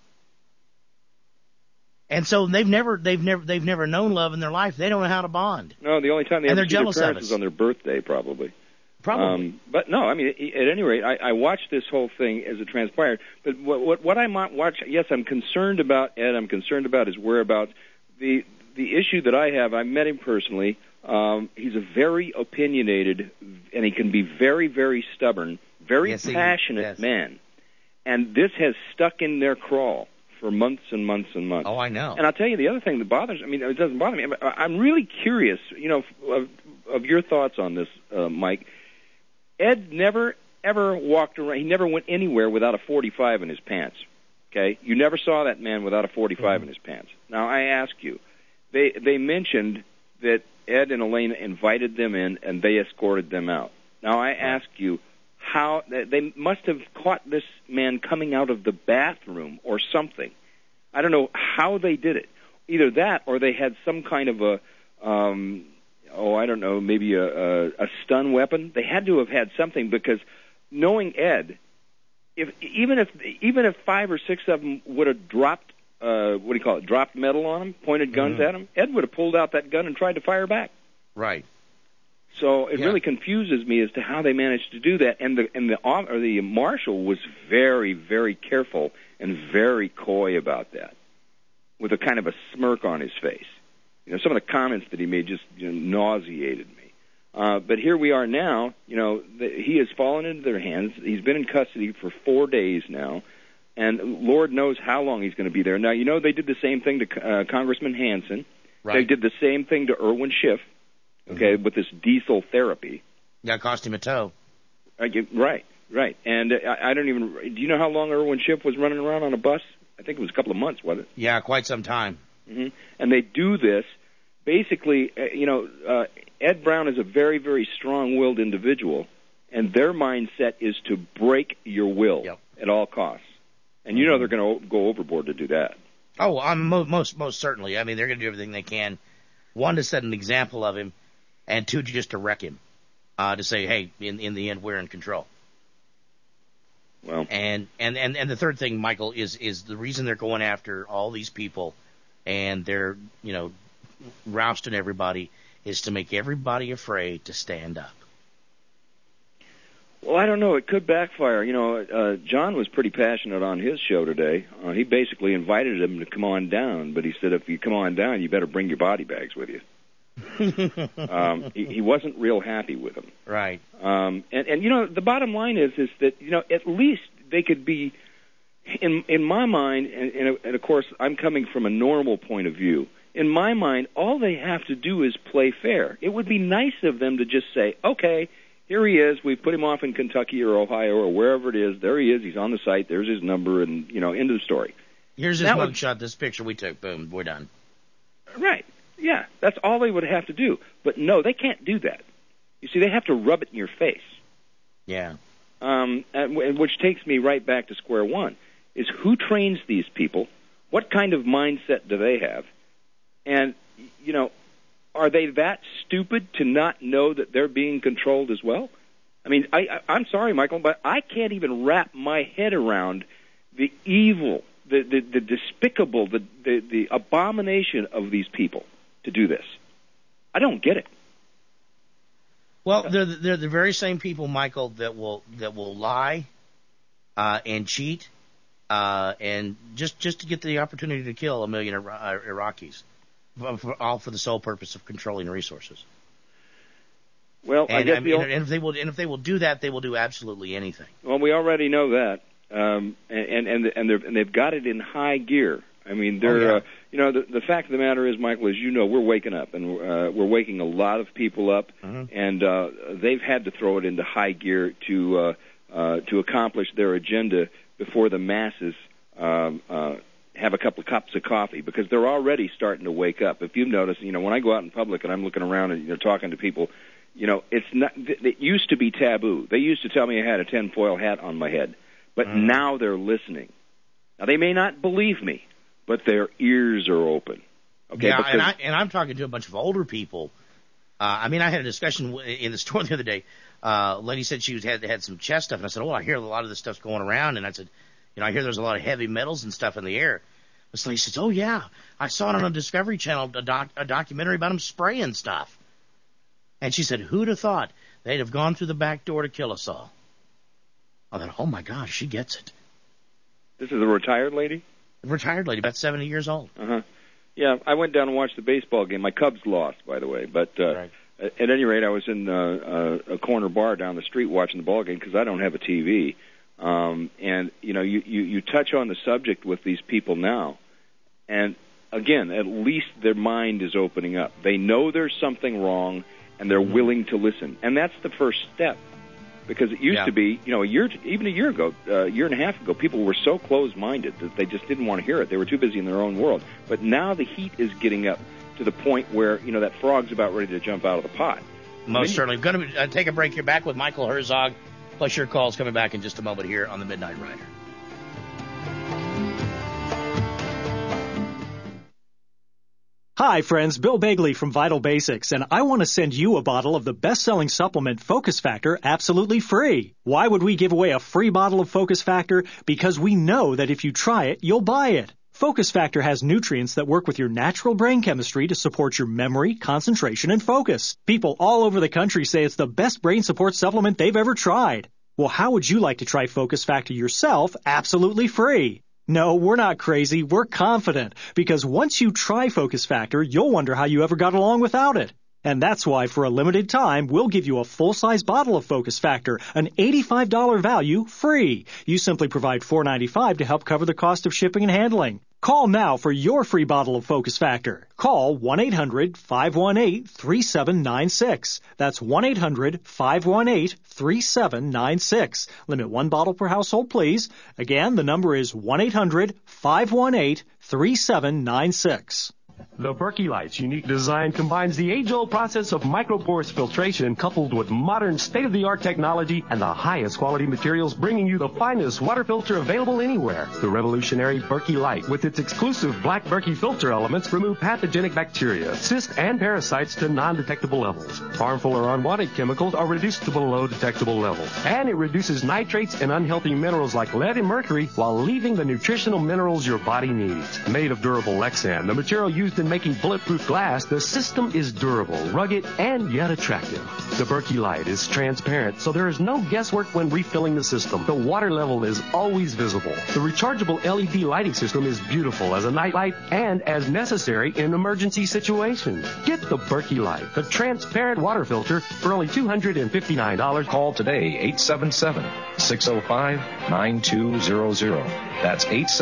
And so they've never known love in their life. They don't know how to bond. No, the only time they ever see their jealous parents is on their birthday, probably. Probably. But no, I mean, at any rate, I watched this whole thing as it transpired. But what I might watch, yes, I'm concerned about Ed. I'm concerned about his whereabouts. The issue that I have, I met him personally. He's a very opinionated, and he can be very, very stubborn, very passionate man. And this has stuck in their crawl for months and months and months. Oh, I know. And I'll tell you the other thing that bothers, I mean, it doesn't bother me. I'm really curious, of your thoughts on this, Mike. Ed never, ever walked around. He never went anywhere without a 45 in his pants. Okay? You never saw that man without a 45 in his pants. Now, I ask you, they mentioned that Ed and Elaine invited them in and they escorted them out. Now, I ask you, how they must have caught this man coming out of the bathroom or something. I don't know how they did it. Either that or they had some kind of a, I don't know, maybe a stun weapon. They had to have had something, because knowing Ed, even if 5 or 6 of them would have dropped, dropped metal on him, pointed guns at him, Ed would have pulled out that gun and tried to fire back. Right. So it really confuses me as to how they managed to do that. And the marshal was very, very careful and very coy about that, with a kind of a smirk on his face. Some of the comments that he made just nauseated me. But here we are now. He has fallen into their hands. He's been in custody for 4 days now, and Lord knows how long he's going to be there. Now, they did the same thing to Congressman Hansen. Right. They did the same thing to Irwin Schiff. Okay, with this diesel therapy. Yeah, cost him a toe. Right. And I don't even... Do you know how long Irwin Schiff was running around on a bus? I think it was a couple of months, wasn't it? Yeah, quite some time. Mm-hmm. And they do this. Basically, Ed Brown is a very, very strong-willed individual, and their mindset is to break your will at all costs. And they're going to go overboard to do that. Oh, most certainly. I mean, they're going to do everything they can. One, to set an example of him, and 2, just to wreck him, to say, hey, in the end, we're in control. Well, and the third thing, Michael, is the reason they're going after all these people, and they're rousting everybody, is to make everybody afraid to stand up. Well, I don't know. It could backfire. John was pretty passionate on his show today. He basically invited him to come on down, but he said, if you come on down, you better bring your body bags with you. He wasn't real happy with him. Right. And the bottom line is that, at least they could be, in my mind, and of course I'm coming from a normal point of view, in my mind, all they have to do is play fair. It would be nice of them to just say, okay, here he is. We put him off in Kentucky or Ohio or wherever it is. There he is. He's on the site. There's his number, and, end of the story. Here's his mugshot, this picture we took. Boom, we're done. Right. Yeah, that's all they would have to do. But no, they can't do that. You see, they have to rub it in your face. Yeah. Which takes me right back to square one, is who trains these people? What kind of mindset do they have? And, are they that stupid to not know that they're being controlled as well? I mean, I'm sorry, Michael, but I can't even wrap my head around the evil, the despicable, the abomination of these people to do this. I don't get it. Well, they're the very same people, Michael, that will lie and cheat and just to get the opportunity to kill 1 million Iraqis. All for the sole purpose of controlling resources. Well, and if they will do that, they will do absolutely anything. Well, we already know that, and they've got it in high gear. I mean, they're the fact of the matter is, Michael, as you know, we're waking up, and we're waking a lot of people up, and they've had to throw it into high gear to accomplish their agenda before the masses have a couple of cups of coffee, because they're already starting to wake up. If you've noticed, when I go out in public and I'm looking around and talking to people, it's not. It used to be taboo. They used to tell me I had a tinfoil hat on my head, but now they're listening. Now they may not believe me, but their ears are open. Okay, yeah, and I'm talking to a bunch of older people. I had a discussion in the store the other day. Lady said she had some chest stuff, and I said, "Oh, I hear a lot of this stuff's going around." And I said, I hear there's a lot of heavy metals and stuff in the air. This lady says, "Oh yeah, I saw it on a Discovery Channel, a documentary about them spraying stuff." And she said, "Who'd have thought they'd have gone through the back door to kill us all?" I thought, "Oh my gosh, she gets it." This is a retired lady? A retired lady, about 70 years old. Uh-huh. Yeah, I went down and watched the baseball game. My Cubs lost, by the way. But right. At any rate, I was in a corner bar down the street watching the ball game because I don't have a TV. And, you touch on the subject with these people now. And, again, at least their mind is opening up. They know there's something wrong, and they're willing to listen. And that's the first step. Because it used to be, a year ago, a year and a half ago, people were so closed-minded that they just didn't want to hear it. They were too busy in their own world. But now the heat is getting up to the point where, that frog's about ready to jump out of the pot. Most certainly. We're going to take a break here. Back with Michael Herzog, plus your calls coming back in just a moment here on the Midnight Rider. Hi, friends. Bill Bagley from Vital Basics, and I want to send you a bottle of the best-selling supplement Focus Factor absolutely free. Why would we give away a free bottle of Focus Factor? Because we know that if you try it, you'll buy it. Focus Factor has nutrients that work with your natural brain chemistry to support your memory, concentration, and focus. People all over the country say it's the best brain support supplement they've ever tried. Well, how would you like to try Focus Factor yourself absolutely free? No, we're not crazy. We're confident. Because once you try Focus Factor, you'll wonder how you ever got along without it. And that's why, for a limited time, we'll give you a full-size bottle of Focus Factor, an $85 value, free. You simply provide $4.95 to help cover the cost of shipping and handling. Call now for your free bottle of Focus Factor. Call 1-800-518-3796. That's 1-800-518-3796. Limit one bottle per household, please. Again, the number is 1-800-518-3796. The Berkey Light's unique design combines the age-old process of microporous filtration coupled with modern state-of-the-art technology and the highest quality materials, bringing you the finest water filter available anywhere. The revolutionary Berkey Light, with its exclusive black Berkey filter elements, remove pathogenic bacteria, cysts, and parasites to non-detectable levels. Harmful or unwanted chemicals are reduced to below detectable levels. And it reduces nitrates and unhealthy minerals like lead and mercury while leaving the nutritional minerals your body needs. Made of durable Lexan, the material used in making bulletproof glass, the system is durable, rugged, and yet attractive. The Berkey Light is transparent, so there is no guesswork when refilling the system. The water level is always visible. The rechargeable LED lighting system is beautiful as a night light and as necessary in emergency situations. Get the Berkey Light, the transparent water filter, for only $259. Call today, 877-605-9200. That's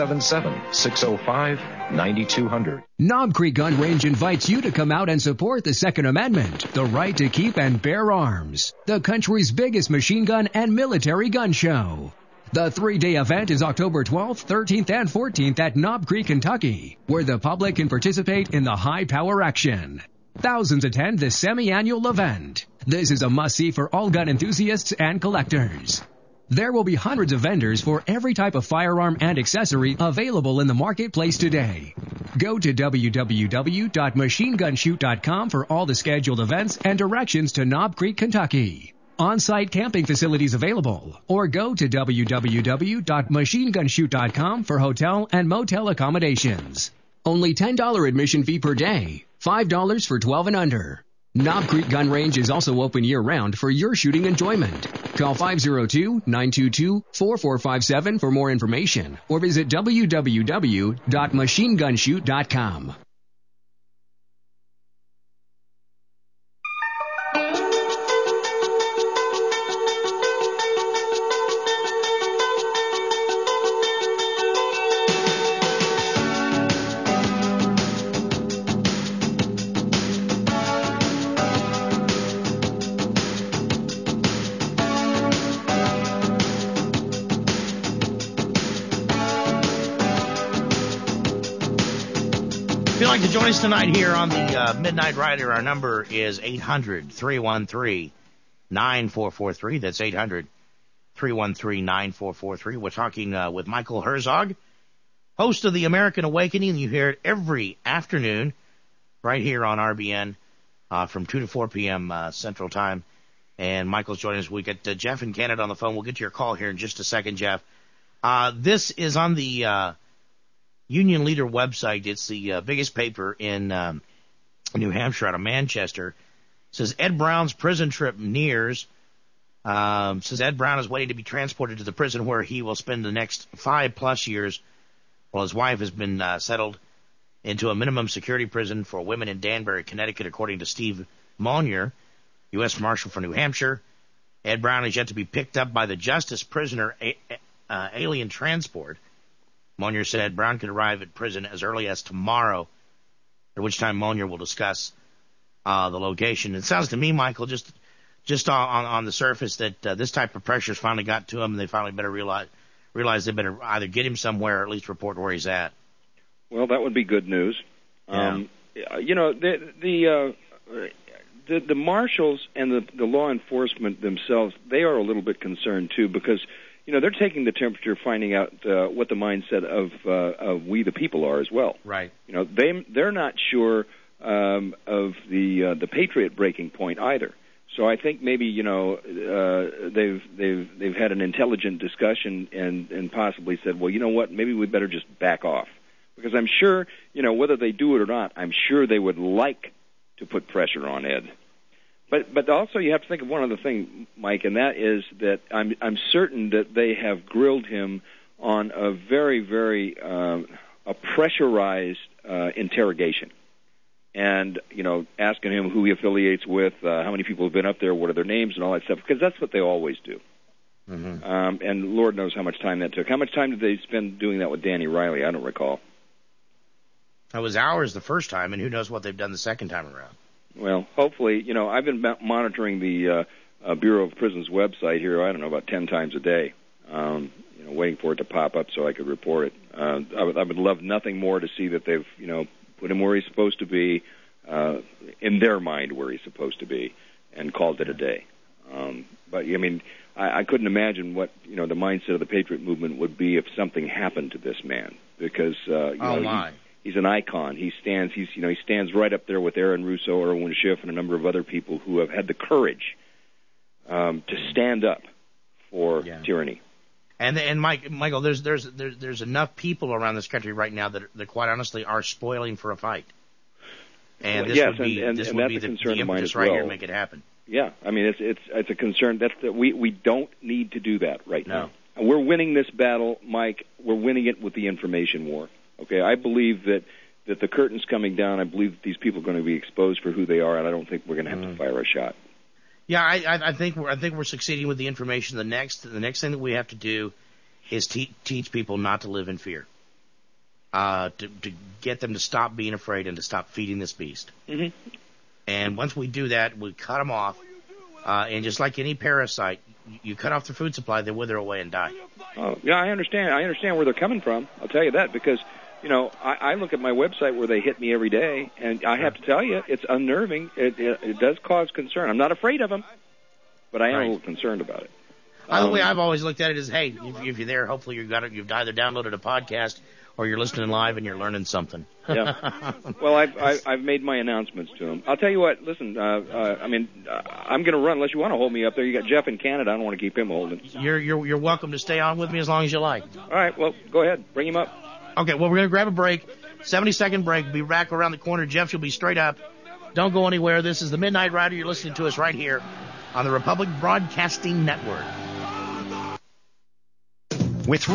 877-605-9200. Knob Creek Gun Range invites you to come out and support the Second Amendment, the right to keep and bear arms, the country's biggest machine gun and military gun show. The 3-day event is October 12th, 13th, and 14th at Knob Creek, Kentucky, where the public can participate in the high-power action. Thousands attend the semi-annual event. This is a must-see for all gun enthusiasts and collectors. There will be hundreds of vendors for every type of firearm and accessory available in the marketplace today. Go to www.machinegunshoot.com for all the scheduled events and directions to Knob Creek, Kentucky. On-site camping facilities available, or go to www.machinegunshoot.com for hotel and motel accommodations. Only $10 admission fee per day, $5 for 12 and under. Knob Creek Gun Range is also open year-round for your shooting enjoyment. Call 502-922-4457 for more information, or visit www.machinegunshoot.com. like to join us tonight here on the Midnight Rider, our number is 800-313-9443. That's 800-313-9443. We're talking with Michael Herzog, host of the American Awakening. You hear it every afternoon right here on RBN from 2 to 4 p.m. Central Time. And Michael's joining us. We get Jeff in Canada on the phone. We'll get to your call here in just a second, Jeff. This is on the Union Leader website. It's the biggest paper in New Hampshire out of Manchester. It says Ed Brown's prison trip nears. Says Ed Brown is waiting to be transported to the prison where he will spend the next 5+ years while his wife has been settled into a minimum security prison for women in Danbury, Connecticut, according to Steve Monier, U.S. Marshal for New Hampshire. Ed Brown is yet to be picked up by the Justice Prisoner Alien Transport. Monier said Brown could arrive at prison as early as tomorrow, at which time Monier will discuss the location. It sounds to me, Michael, just on the surface that this type of pressure's finally got to him, and they finally better realize they better either get him somewhere or at least report where he's at. Well, that would be good news. Yeah. The marshals and the law enforcement themselves, they are a little bit concerned too, because they're taking the temperature, finding out what the mindset of we the people are as well. Right. They're not sure of the Patriot breaking point either. So I think maybe they've had an intelligent discussion and possibly said, well, you know what, maybe we better just back off, because I'm sure whether they do it or not, I'm sure they would like to put pressure on Ed. But also you have to think of one other thing, Mike, and that is that I'm certain that they have grilled him on a very, very a pressurized interrogation, and asking him who he affiliates with, how many people have been up there, what are their names, and all that stuff, because that's what they always do. Mm-hmm. And Lord knows how much time that took. How much time did they spend doing that with Danny Riley? I don't recall. It was hours the first time, and who knows what they've done the second time around. Well, hopefully, I've been monitoring the Bureau of Prisons website here, I don't know, about 10 times a day, waiting for it to pop up so I could report it. I would love nothing more to see that they've, put him where he's supposed to be, in their mind where he's supposed to be, and called it a day. But, I couldn't imagine what, the mindset of the Patriot movement would be if something happened to this man, because, he's an icon. He stands right up there with Aaron Russo, Erwin Schiff, and a number of other people who have had the courage to stand up for tyranny. And Michael, there's enough people around this country right now that quite honestly are spoiling for a fight. And this would be the impetus right here to make it happen. Yeah, it's a concern. We don't need to do that right now. And we're winning this battle, Mike. We're winning it with the information war. Okay, I believe that the curtain's coming down. I believe that these people are going to be exposed for who they are, and I don't think we're going to have to fire a shot. Yeah, I think we're succeeding with the information. The next thing that we have to do is teach people not to live in fear. To get them to stop being afraid and to stop feeding this beast. Mm-hmm. And once we do that, we cut them off. And just like any parasite, you cut off their food supply, they wither away and die. Oh, yeah, I understand. I understand where they're coming from. I'll tell you that, because I look at my website where they hit me every day, and I have to tell you, it's unnerving. It does cause concern. I'm not afraid of them, but I am a little concerned about it. The way I've always looked at it is, hey, if you're there, hopefully you've either downloaded a podcast or you're listening live and you're learning something. Yeah. Well, I've made my announcements to them. I'll tell you what. Listen, I'm going to run unless you want to hold me up there. You got Jeff in Canada. I don't want to keep him holding. You're welcome to stay on with me as long as you like. All right. Well, go ahead. Bring him up. Okay. Well, we're going to grab a break. 70-second break. Be back around the corner. Jeff, you'll be straight up. Don't go anywhere. This is the Midnight Rider. You're listening to us right here on the Republic Broadcasting Network. With